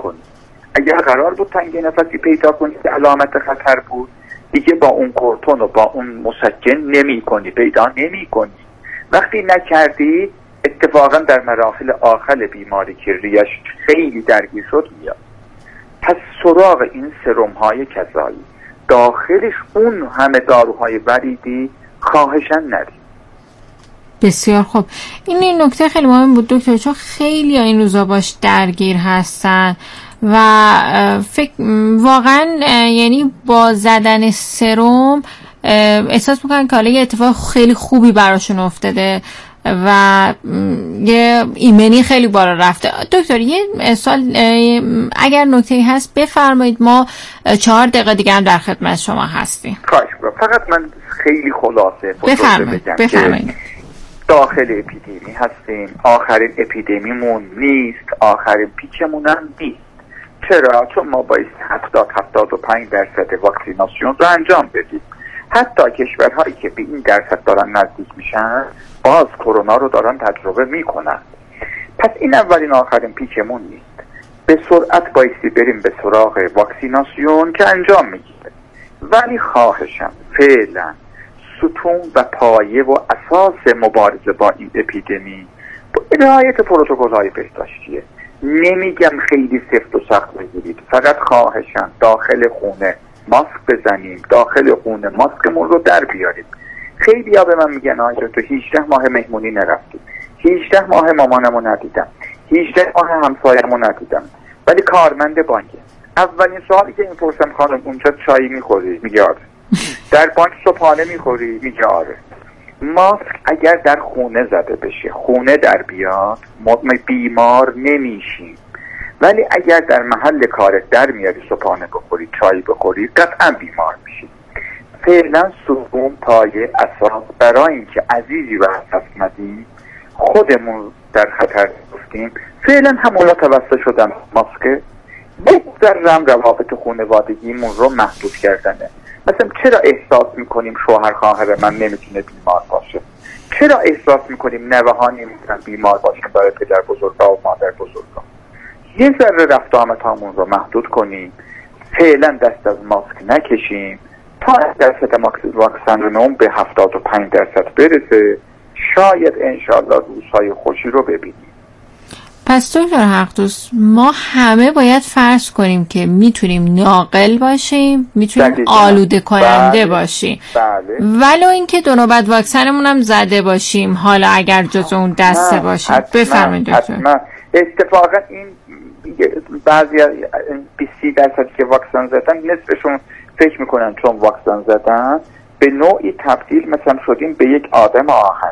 کنی. اگر قرار بود تنگی نفسی پیدا کنی که علامت خطر بود، دیگه با اون کورتون و با اون مسکن پیدا نمی کنی. وقتی نکردی اتفاقا در مراحل آخر بیماری که ریش خیلی درگیر شد میاد. پس سراغ این سرم های کذایی داخلش اون همه داروهای وریدی خواهشاً نرید. بسیار خوب. این نکته خیلی مهم بود دکتر، چون خیلی این روزا باش درگیر هستن و فکر واقعا یعنی با زدن سرم احساس میکنن که حالا یه اتفاق خیلی خوبی براشون افتاده و یه ایمنی خیلی بالا رفته. دکتر یه سوال اگر نکته‌ای هست بفرمایید، ما 4 دقیقه دیگه هم در خدمت شما هستیم. خواهش می‌کنم. فقط من خیلی خلاصه بفرمایید. داخل اپیدمی هستیم، آخرین اپیدمیمون نیست، آخرین پیکمون هم نیست. چرا؟ چون ما باید 70-75% واکسیناسیون رو انجام بدیم. حتی کشورهایی که به این درصد دارن نزدیک میشن باز کرونا رو دارن تجربه میکنن. پس این اولین آخرین پیکمون نیست. به سرعت بایستی بریم به سراغ واکسیناسیون که انجام میگیره. ولی خواهشم فعلا ستون و پایه و اساس مبارزه با این اپیدمی با رعایت پروتکل‌های بهداشتیه. نمیگم خیلی سفت و سخت بگیرید، فقط خواهشم داخل خونه ماسک بزنیم، داخل خونه ماسکمون رو در بیاریم. خیلی ها به من میگن آقای تو 18 ماه مهمونی نرفتیم، 18 ماه مامانمو ندیدم، 18 ماه همسایه‌مو ندیدم، ولی کارمند بانکه. اولین سوالی که این پرسم خانم اونجا چای میخوری؟ میگه آره. در بانک صبحانه میخوری؟ میگه آره. ماسک اگر در خونه زده بشه، خونه در بیاد، ما بیمار نمیشیم. ولی اگر در محل کارت در میاری صبحانه بخوری، چای بخوری، قطعا بیمار میشی. فعلا ستون پایه اساس برای اینکه عزیزی رو از دست ندیم، خودمون در خطر افتیم. فعلا همونا توسط شدن ماسک بگذرم روابط خانوادگیمون رو محدود کردنه. مثلا چرا احساس میکنیم شوهر خواهر من نمیتونه بیمار باشه؟ چرا احساس میکنیم نوه ها نمیتونن بیمار باشن برای پدر بزرگا و مادر بزرگا؟ یه ذره رفت آمدهامون رو محدود کنیم، فعلا دست از ماسک نکشیم تا درصد واکسن به 75% برسه. شاید انشالله روزهای خوشی رو ببینیم. پس دکتر حقدوست ما همه باید فرض کنیم که میتونیم ناقل باشیم، میتونیم آلوده کننده باشیم، ولو اینکه دو نوبت واکسنمون هم زده باشیم، حالا اگر جز اون دسته باشیم. بفرمایید دکتر. اتفاقا این بعضی 20% که واکسن زدن نصفشون فکر میکنن چون واکسن زدن به نوعی تبدیل مثلا شدیم به یک آدم آهن.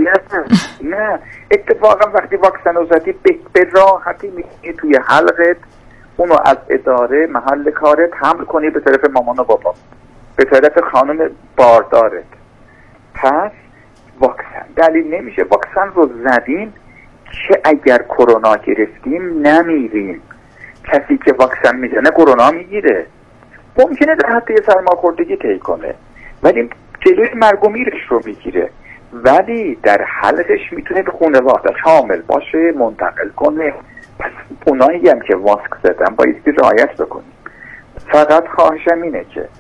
نه، اتفاقا وقتی واکسن رو زدی به راحتی میتونی توی حلقت اونو از اداره محل کارت حمل کنی به طرف مامان و بابا، به طرف خانم باردارت. پس واکسن دلیل نمیشه. واکسن رو زدیم که اگر کرونا گرفتیم نمیریم. کسی که واکسن میزنه کرونا میگیره، ممکنه در حد یه سرماخوردگی طی کنه ولی جلوی مرگ و میرش رو میگیره، ولی در حلقش میتونه به خانواده حامل باشه، منتقل کنه. پس اونایی هم که ماسک زدن بایستی رعایت بکنیم. فقط خواهشم اینه که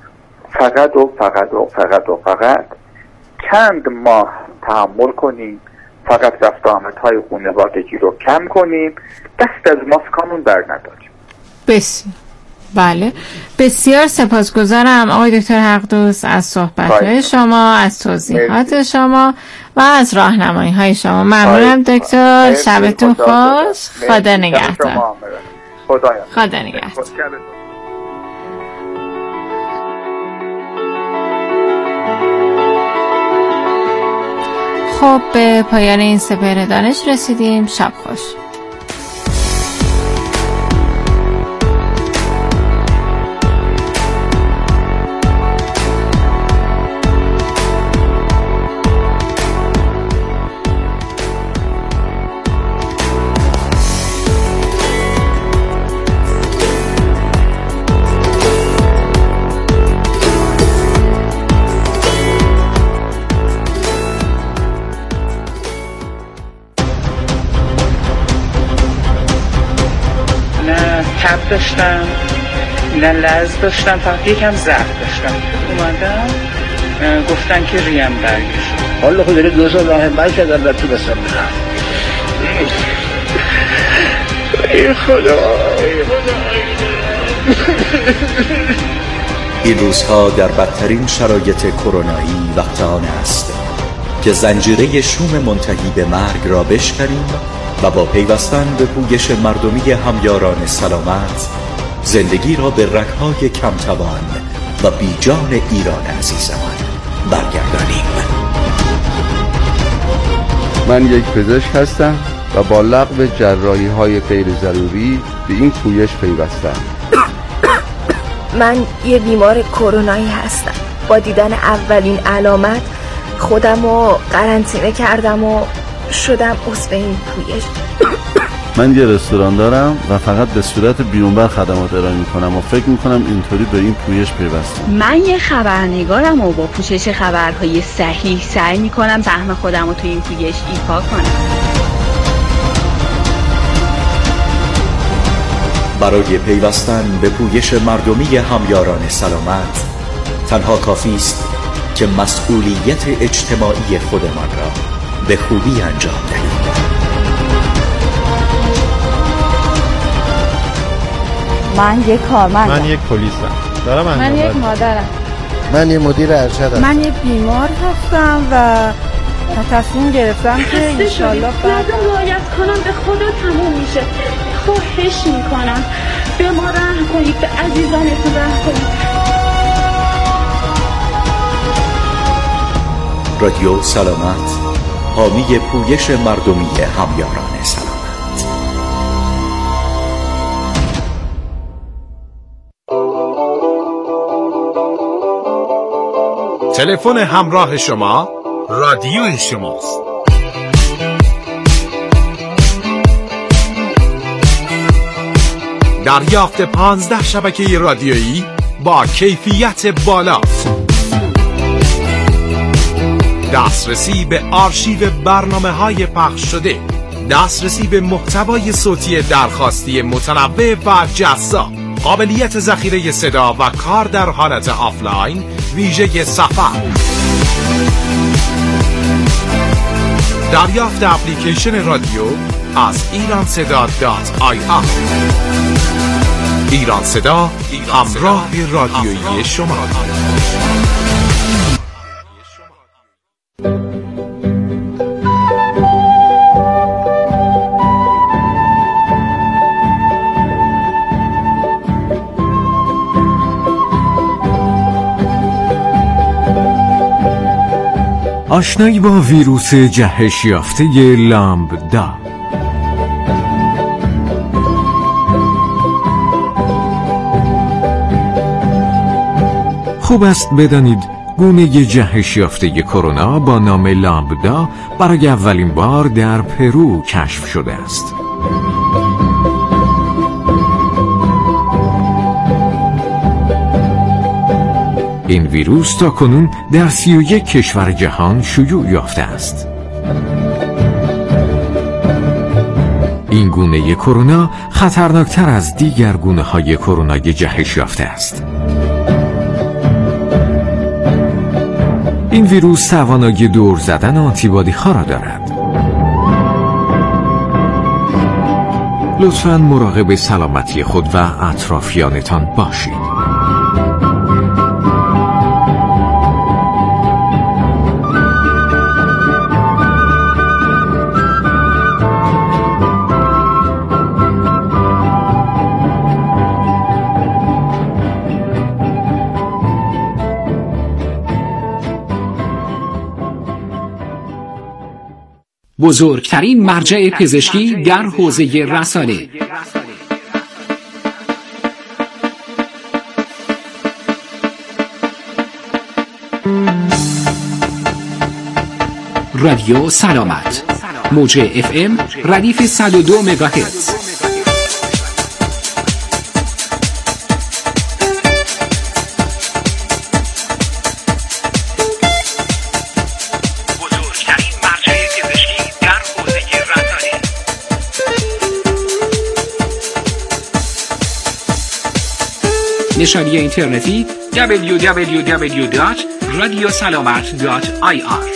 فقط چند ماه تحمل کنیم، فقط رفت آمدهای خانوادگی رو کم کنیم، دست از ماسکامون بر نداریم. بله، بسیار سپاسگزارم آقای دکتر حقدوست از صحبت‌های شما، از توضیحات شما و از راهنمایی‌های شما. ممنونم دکتر. شبتون خوش. خدا نگهدار. خدا نگهدار. خب به پایان این سپهر دانش رسیدیم. شب خوش. تب داشتم، نه لرز داشتم، فقط یکم ضعف داشتم. اومدم گفتن که ریم برگشت. حالا خود داره 2 سال راه من شدم در تو بسم برم. ای خدا. این روزها در بدترین شرایط کرونایی وقت آن است که زنجیره شوم منتهی به مرگ را بشکنیم و با پیوستن به پویش مردمی همیاران سلامت زندگی را به رگ‌های کمتوان و بیجان ایران عزیزمان برگردانیم. من یک پزشک هستم و با لغو جراحی‌های غیر ضروری به این پویش پیوستم. من یه بیمار کرونایی هستم. با دیدن اولین علامت خودم رو قرنطینه کردم و شدم عضو این پویش. من یه رستوران دارم و فقط به صورت بیرونبر خدمات ارائه میکنم و فکر میکنم اینطوری به این پویش پیوستم. من یه خبرنگارم و با پوشش خبرهای صحیح سعی میکنم سهم خودم رو تو این پویش ایفا کنم. برای پیوستن به پویش مردمی همیاران سلامت تنها کافی است که مسئولیت اجتماعی خودمان را به خوبی انجام دهیم. من یک کارمندم. من یک پلیسم. من یک مادرم. من یک مدیر ارشدم. من یک بیمار هستم و تصمیم گرفتم که انشالله بعد رعایت کنم به خدا تموم میشه. خواهش میکنم به ما رحم کنید، به عزیزانتون رحم کنید. رادیو سلامت، حامی پویش مردمی همیاران سلامت. تلفن همراه شما رادیو شماست. دریافت 15 شبکه رادیویی با کیفیت بالا، دسترسی به آرشیو برنامه‌های پخش شده، دسترسی به محتوای صوتی درخواستی متنوع و جذاب، قابلیت ذخیره صدا و کار در حالت آفلاین ویژه سفر، دریافت اپلیکیشن رادیو از ایرانصدا.ir. ایران صدا، همراه رادیویی شما. آشنایی با ویروس جهش یافته لامبدا. خوب است بدانید گونه جهش یافته کرونا با نام لامبدا برای اولین بار در پرو کشف شده است. این ویروس تاکنون در 31 کشور جهان شیوع یافته است. این گونه کرونا خطرناکتر از دیگر گونه‌های کرونای جهش یافته است. این ویروس توانایی دور زدن آنتیبادی ها را دارد. لطفاً مراقب سلامتی خود و اطرافیانتان باشید. بزرگترین مرجع پزشکی در حوزه رسانه. رادیو سلامت، موج FM ردیف 102 مگاهرتز. نشانی اینترنتی www.radiosalamat.ir.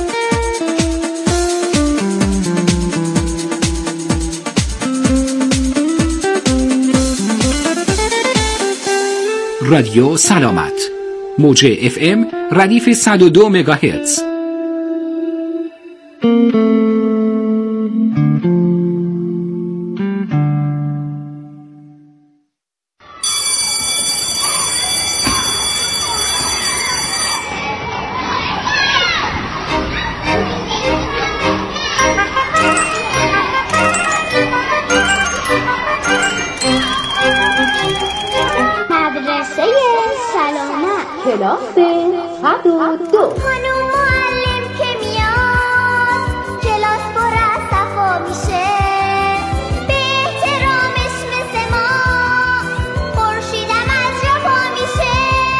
رادیو سلامت، موج FM ردیف 102 مگاهرتز. کلاس 102. خانم معلم که میاد کلاس پر از صفا میشه، به احترامش مثل ما خورشیدم از جا پا میشه.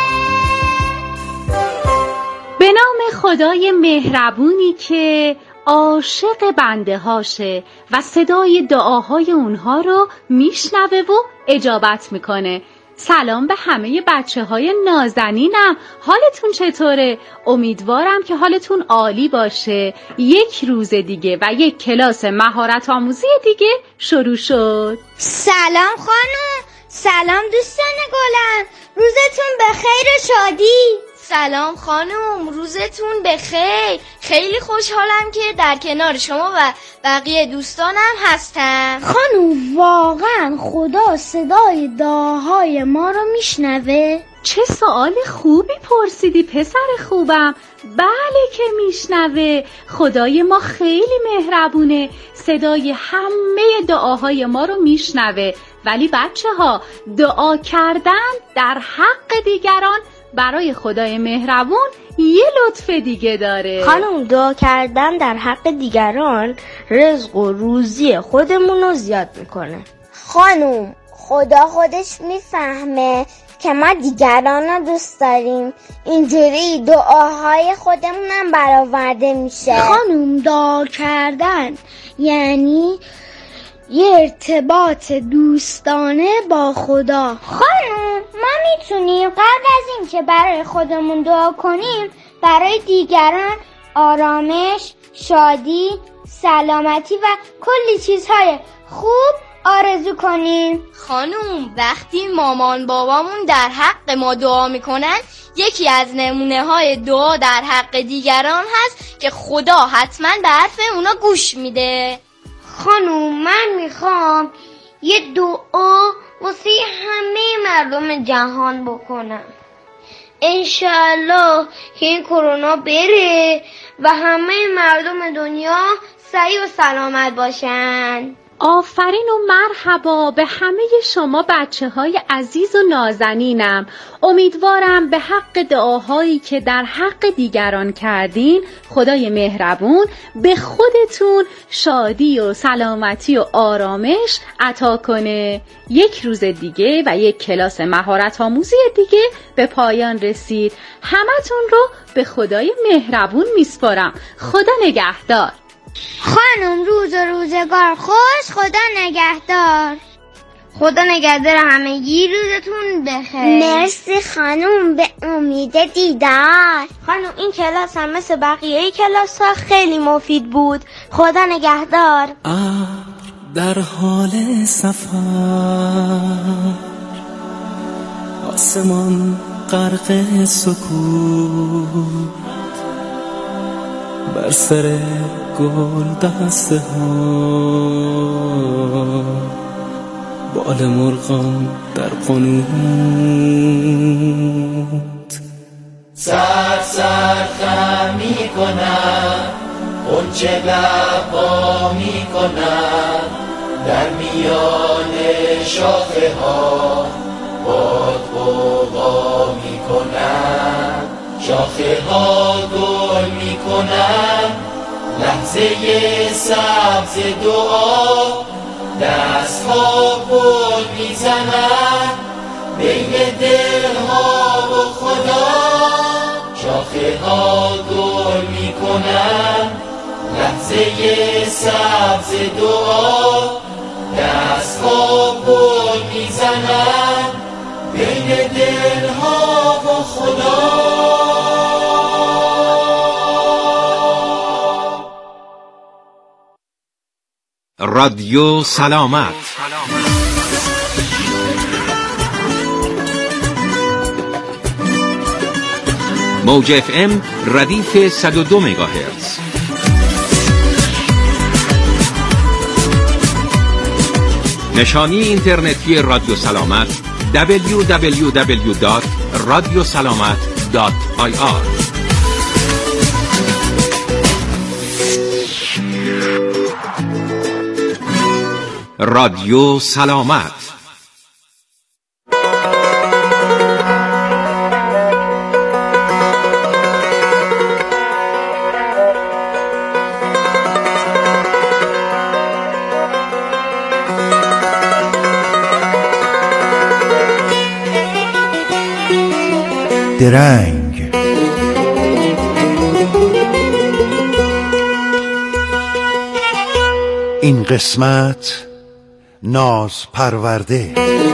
به نام خدای مهربونی که عاشق بنده هاشه و صدای دعاهای اونها رو میشنوه و اجابت میکنه. سلام به همه بچه های نازنینم، حالتون چطوره؟ امیدوارم که حالتون عالی باشه. یک روز دیگه و یک کلاس مهارت آموزی دیگه شروع شد. سلام خانم، سلام دوستان گلم، روزتون بخیر و شادی. سلام خانم، روزتون بخیر. خیلی خوشحالم که در کنار شما و بقیه دوستانم هستم. خانم واقعا خدا صدای دعاهای ما رو میشنوه؟ چه سوال خوبی پرسیدی پسر خوبم. بله که میشنوه. خدای ما خیلی مهربونه، صدای همه دعاهای ما رو میشنوه. ولی بچه ها، دعا کردن در حق دیگران برای خدای مهربون یه لطف دیگه داره. خانم دعا کردن در حق دیگران رزق و روزی خودمون رو زیاد میکنه. خانم خدا خودش میفهمه که ما دیگران رو دوست داریم، اینجوری دعاهای خودمونم برآورده میشه. خانم دعا کردن یعنی یه ارتباط دوستانه با خدا. خانم ما میتونیم قبل از این که برای خودمون دعا کنیم برای دیگران آرامش، شادی، سلامتی و کلی چیزهای خوب آرزو کنیم. خانم وقتی مامان بابامون در حق ما دعا میکنن، یکی از نمونه های دعا در حق دیگران هست که خدا حتما به حرف اونا گوش میده. خانم من میخوام یه دعا واسه همه مردم جهان بکنم، انشالله که این کرونا بره و همه مردم دنیا صحیح و سلامت باشن. آفرین و مرحبا به همه شما بچه های عزیز و نازنینم. امیدوارم به حق دعاهایی که در حق دیگران کردین خدای مهربون به خودتون شادی و سلامتی و آرامش عطا کنه. یک روز دیگه و یک کلاس مهارت آموزی دیگه به پایان رسید. همتون رو به خدای مهربون میسپارم. خدا نگهدار. خانم روز و روزگار خوش، خدا نگهدار. خدا نگهدار همگی، روزتون بخیر. مرسی خانم، به امید دیدار. خانم این کلاس هم مثل بقیه کلاس ها خیلی مفید بود. خدا نگهدار. در حال سفر آسمان غرق سکوت، بر سر گل دسته ها، بال مرغان در قنوت. سر خم می کنم، غنچه لبا می کنم، در میان شاخه ها باد غوغا می کنم، شاخه ها گل می کنم، لحظه سبز دعا، دست ها گل می زنم بین دل ها و خدا، شاخه ها گل می کنم، لحظه سبز دعا، دست ها گل می زنم بین دلها و خدا. رادیو سلامت. موج FM ردیف 102 مگاهرتز. نشانی اینترنتی رادیو سلامت www.radiosalamat.ir. رادیو سلامت. درنگ این قسمت ناز پرورده.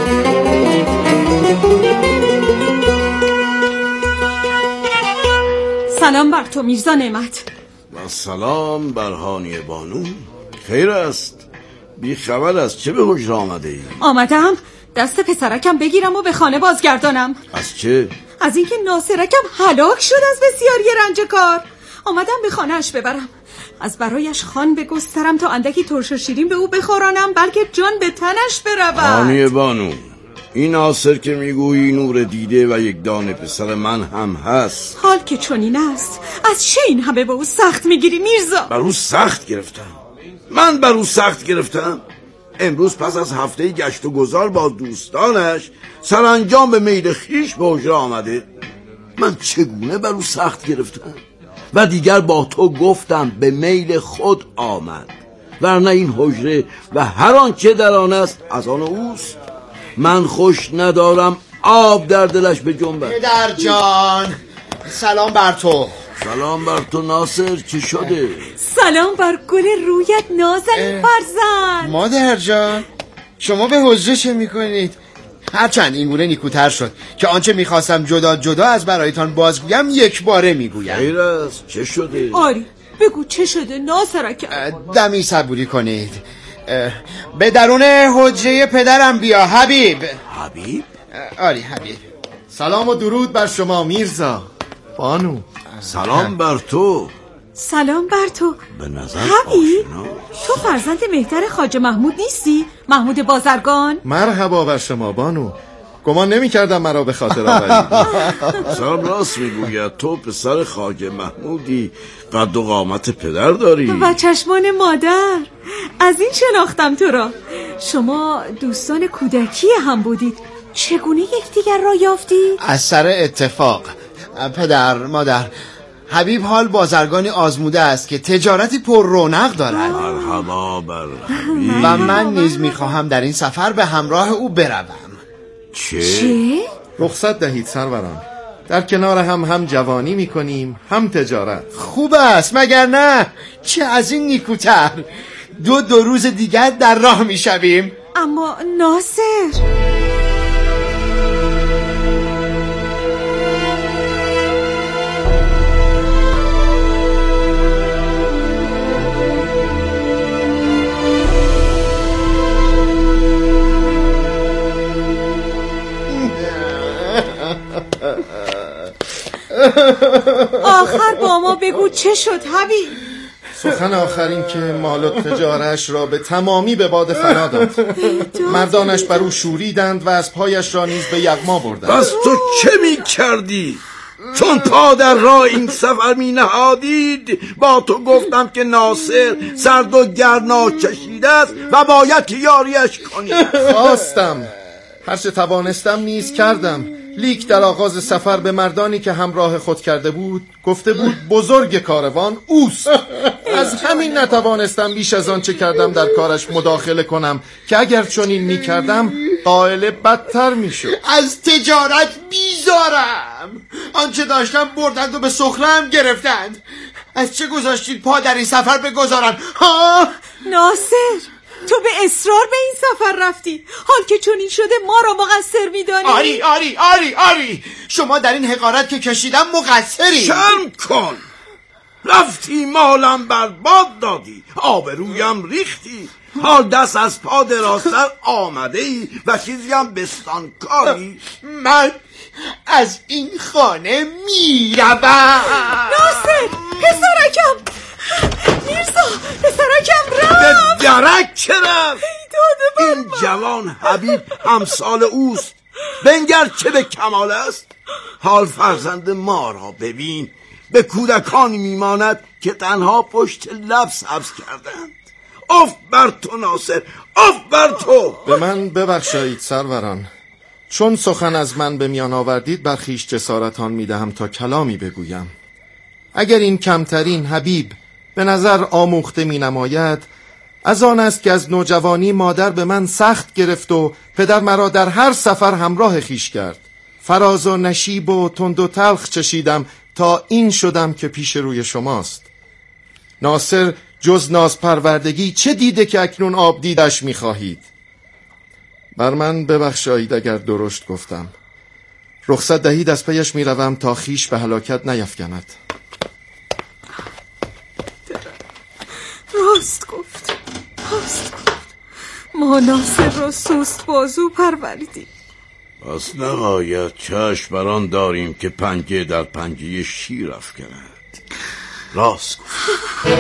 سلام بر تو میرزا نعمت. و سلام بر هانی بانو. خیر است؟ بی خبر است. چه به حجره آمده ای؟ آمدم دست پسرکم بگیرم و به خانه بازگردانم. از چه؟ از اینکه ناصرکم هلاک شد از بسیاری رنج کار. آمدم به خانه‌اش ببرم، از برایش خوان بگسترم تا اندکی ترش و شیرین به او بخورانم، بلکه جان به تنش برود. هانی بانو، این ناصر که میگویی نور دیده و یک دانه پسر من هم هست. حال که چنین است، از چه این همه به او سخت میگیری میرزا؟ بر او سخت گرفتم؟ من بر او سخت گرفتم؟ امروز پس از هفته گشت و گذار با دوستانش سرانجام به میل خیش به حجره آمده. من چگونه بر او سخت گرفتم؟ و دیگر با تو گفتم به میل خود آمد، ورنه این حجره و هر آنچه در آن است از آن اوست. من خوش ندارم آب در دلش به جنبد. پدر جان سلام بر تو. سلام بر تو ناصر، چی شده؟ سلام بر گل رویت نازنین فرزند. مادر جان شما به حجره چه میکنید؟ هرچند این گونه نیکوتر شد که آنچه میخواستم جدا جدا از برایتان بازگویم یک باره میگویم. خیر است، چه شده؟ آری بگو چه شده ناصرک؟ دمی صبوری کنید. به درون حجره پدرم بیا حبیب. حبیب؟ آری حبیب. سلام و درود بر شما میرزا بانو. سلام بر تو. سلام بر تو. به نظر حبیب تو فرزند مهتر خواجه محمود نیستی؟ محمود بازرگان؟ مرحبا بر شما بانو، گمان نمی کردم مرا به خاطر آورید. سلام، راست میگوید تو پسر خواجه محمودی، قد و قامت پدر داری و چشمان مادر. از این شناختم تو را. شما دوستان کودکی هم بودید، چگونه یکدیگر را یافتید؟ از سر اتفاق. پدر مادر، حبیب حال بازرگانی آزموده است که تجارتی پر رونق دارد. مرحبا بر حبیب. و من نیز میخواهم در این سفر به همراه او بروم. چه؟ رخصت دهید سروران، در کنار هم جوانی میکنیم هم تجارت. خوب است مگر نه؟ چه از این نیکوتر. دو روز دیگر در راه میشویم. اما ناصر آخر با ما بگو چه شد حبیب؟ سخن آخرین که مال و تجارش را به تمامی به باد فنا داد. مردانش بر او شوریدند و از پایش را نیز به یغما بردند. پس تو چه می کردی؟ چون پا در راه این سفر می نهادید با تو گفتم که ناصر سرد و گرنا چشیده است و باید که یاریش کنی. خواستم، هرچه توانستم نیز کردم، لیک در آغاز سفر به مردانی که همراه خود کرده بود گفته بود بزرگ کاروان اوست. از همین نتوانستم بیش از آن چه کردم در کارش مداخله کنم که اگر چنین می کردم قائل بدتر می شد. از تجارت بیزارم. آنچه داشتم بردند و به سخرم گرفتند. از چه گذاشتید پا در این سفر بگذارم؟ ناصر تو به اصرار به این سفر رفتی، حال که چون این شده ما را مقصر می‌دانی؟ آری شما در این حقارت که کشیدم مقصری. شرم کن، رفتی مالم برباد دادی، آبرویم ریختی، حال دست از پا درازتر آمده ای و چیزی هم بستان کاری. من از این خانه میروم. ناصر پسرکم، میرزا پسرکم رفت. به درک چه رفت؟ این جوان حبیب همسال اوست، بنگر چه به کمال است. حال فرزند ما را ببین، به کودکانی میماند که تنها پشت لب سبز کردند. اف بر تو ناصر، اف بر تو. به من ببخشید سروران، چون سخن از من به میان آوردید بر خویش جسارتان میدهم تا کلامی بگویم. اگر این کمترین حبیب به نظر آموخته می نماید، از آن است که از نوجوانی مادر به من سخت گرفت و پدر مرا در هر سفر همراه خیش کرد. فراز و نشیب و تند و تلخ چشیدم تا این شدم که پیش روی شماست. ناصر جز نازپروردگی چه دیده که اکنون آب دیدش می خواهید؟ بر من ببخشید اگر درشت گفتم. رخصت دهید از پیش می روم تا خیش به هلاکت نیفکند. راست گفت. ما ناصر را سست بازو پروردیم. پس نهایت چشم بران داریم که پنجه در پنجه شیر افکند. راست گفت.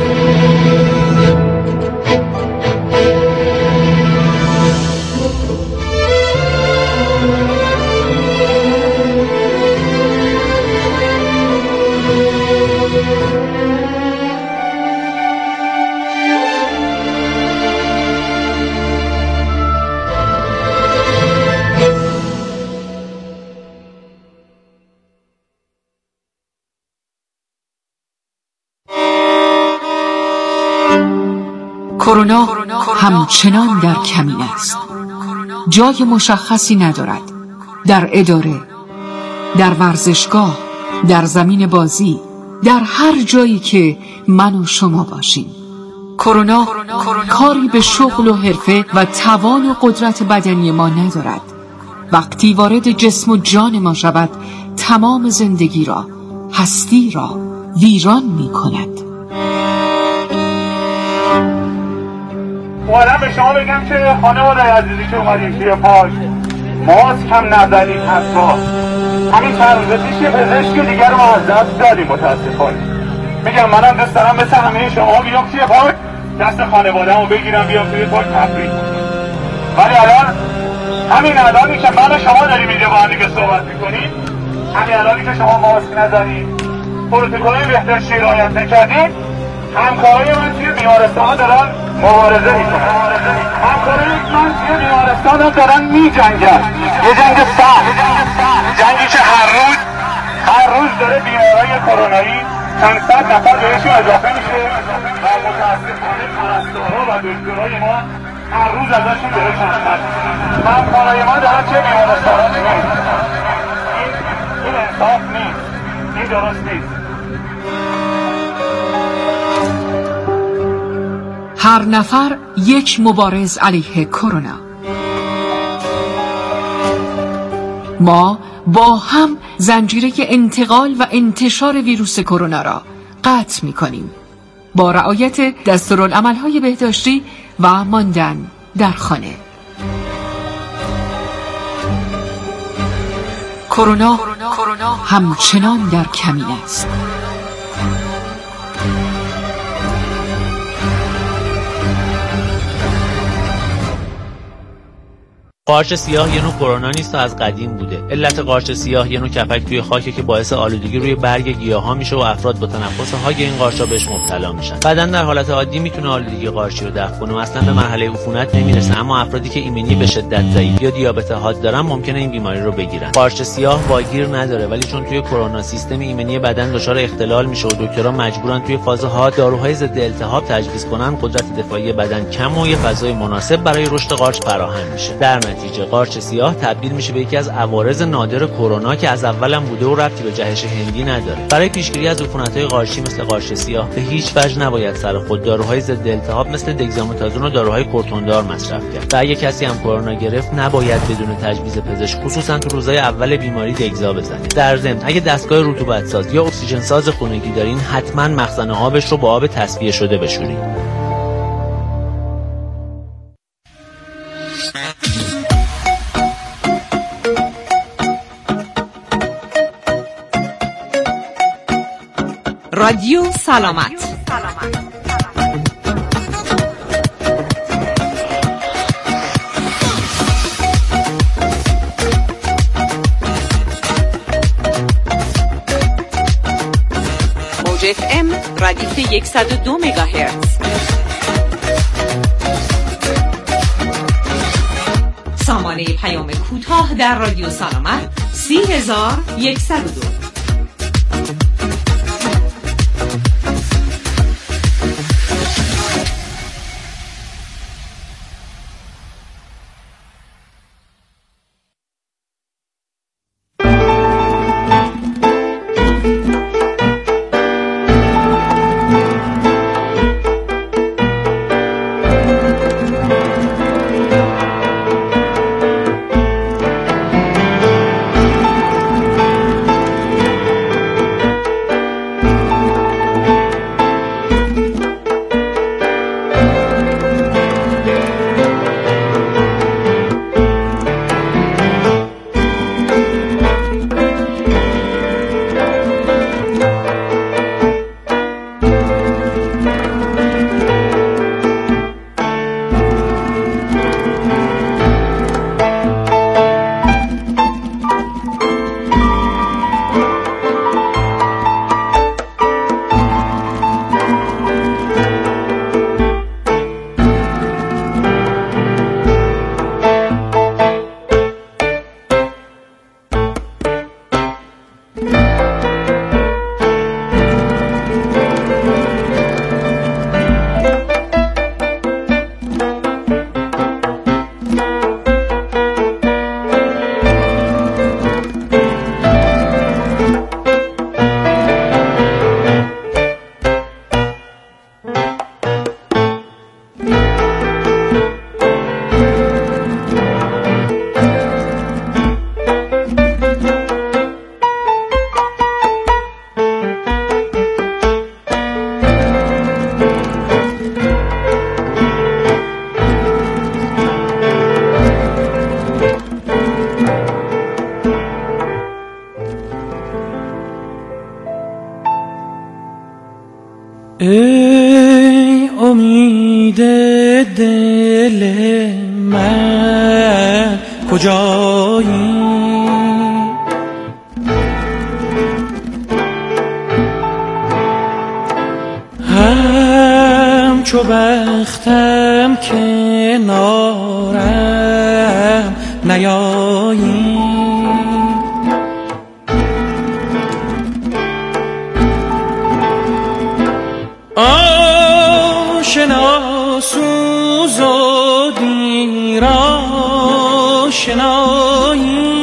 کرونا همچنان در کمین است. جای مشخصی ندارد. در اداره، در ورزشگاه، در زمین بازی، در هر جایی که من و شما باشیم. کرونا کاری به شغل و حرفه و توان و قدرت بدنی ما ندارد. وقتی وارد جسم و جان ما شود، تمام زندگی را، هستی را ویران می کند. اومدم به شما بگم که خانواده عزیزی که اومدیم توی پارک، ماسک هم نزدید حتی. همین چند روزه پیش یه پزشک دیگر رو ما از دست دادیم متاسفانه. میگم منم دوست دارم مثل همه شما بیام توی پارک دست خانواده‌مو بگیرم بیام توی پارک تفریح. ولی همین الانی که من و شما داریم اینجا با هم دیگه صحبت میکنیم، همین الانی که شما ماسک نزدید، پروتکل بهداشتی رعایت نکردید، همکارای من توی بیمارستان دارن مبارزه میکنن. همکارای من توی بیمارستان دارن میجنگن. یه جنگ سخت، جنگی که هر روز داره بیمارای کرونایی چند صد نفر بهشون اضافه میشه و متاسفانه پرستارها و دکترای ما هر روز ازشون داره کمتر. همکارای ما دارن توی بیمارستان میکنن. این انصاف نیست، این درست نیست. هر نفر یک مبارز علیه کرونا. ما با هم زنجیره انتقال و انتشار ویروس کرونا را قطع می کنیم با رعایت دستورالعمل‌های بهداشتی و ماندن در خانه. کرونا همچنان در کمین است. قارچ سیاه یه نوع کرونا نیست و از قدیم بوده. علت قارچ سیاه یه نوع کپک توی خاکه که باعث آلودگی روی برگ گیاها میشه و افراد با تنفس های این قارچا بهش مبتلا میشن. بدن در حالت عادی میتونه آلودگی قارچی رو دفع کنه و اصلا به مرحله عفونت نمیرسه، اما افرادی که ایمنی به شدت ضعیف یا دیابت حاد دارن ممکنه این بیماری رو بگیرن. قارچ سیاه واگیر نداره، ولی چون توی کرونا سیستم ایمنی بدن دچار اختلال میشه و دکترها مجبورن توی فاز حاد داروهای ضد التهاب تجویز کنن، قدرت دفاعی بدن کم و یه فضای مناسب برای رشد قارچ فراهم میشه. در نتیجه قارچ سیاه تبدیل میشه به یکی از عوارض نادر کرونا که از اولم بوده و ربطی به جهش هندی نداره. برای پیشگیری از عفونت‌های قارچی مثل قارچ سیاه به هیچ وجه نباید سر خود داروهای ضد التهاب مثل دگزامتازون و داروهای کورتوندار مصرف کرد. و اگه کسی هم کرونا گرفت نباید بدون تجویز پزشک خصوصا تو روزهای اول بیماری دگزا بزنید. در ضمن اگه دستگاه رطوبت ساز یا اکسیژن ساز خونگی دارین حتما مخزن آبش رو با آب تصفیه شده بشورید. رادیو سلامت. موج FM ردیف 102 مگاهرتز. سامانه پیام کوتاه در رادیو سلامت 30102. ای امید دل من کجایی؟ همچو بختم کنارم نیایی. آشنا سوز و دیر آشنایی،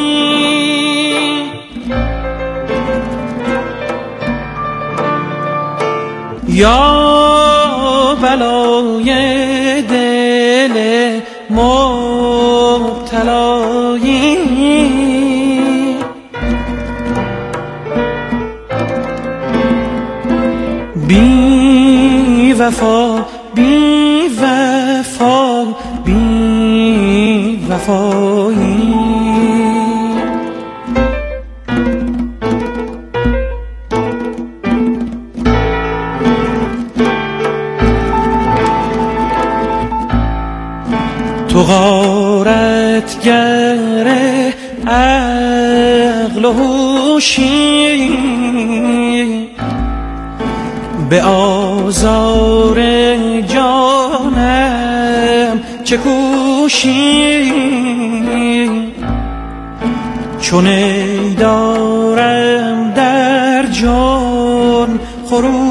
یا بلای دل مبتلایی. بی وفا بی وفا بی وفایی. تو غارتگر عقل و هوشی، به آزار جانم چه کوشی. چون ای دارم در جان خروشی.